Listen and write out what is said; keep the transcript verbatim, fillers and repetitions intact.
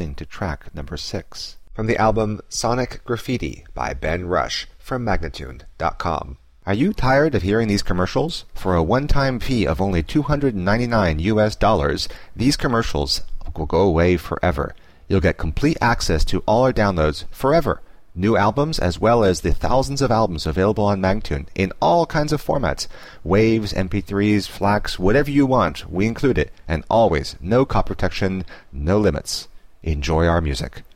listening to track number six from the album Sonic Graffiti by Ben Rush from Magnatune dot com. Are you tired of hearing these commercials? For a one-time fee of only two hundred ninety-nine U S dollars, these commercials will go away forever. You'll get complete access to all our downloads forever. New albums as well as the thousands of albums available on Magnatune in all kinds of formats. Waves, M P threes, FLACs, whatever you want, we include it. And always, no copy protection, no limits. Enjoy our music.